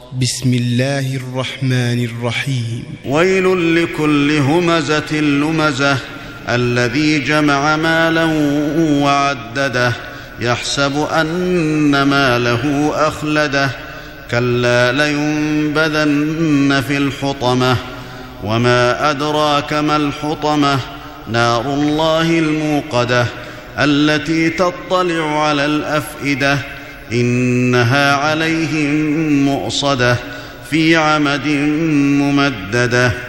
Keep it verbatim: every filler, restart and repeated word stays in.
بسم الله الرحمن الرحيم. ويل لكل همزة لمزة الذي جمع مالا وعدده يحسب أن ماله أخلده كلا لينبذن في الحطمة وما أدراك ما الحطمة نار الله الموقدة التي تطلع على الأفئدة إنها عليهم مؤصدة في عمد ممددة.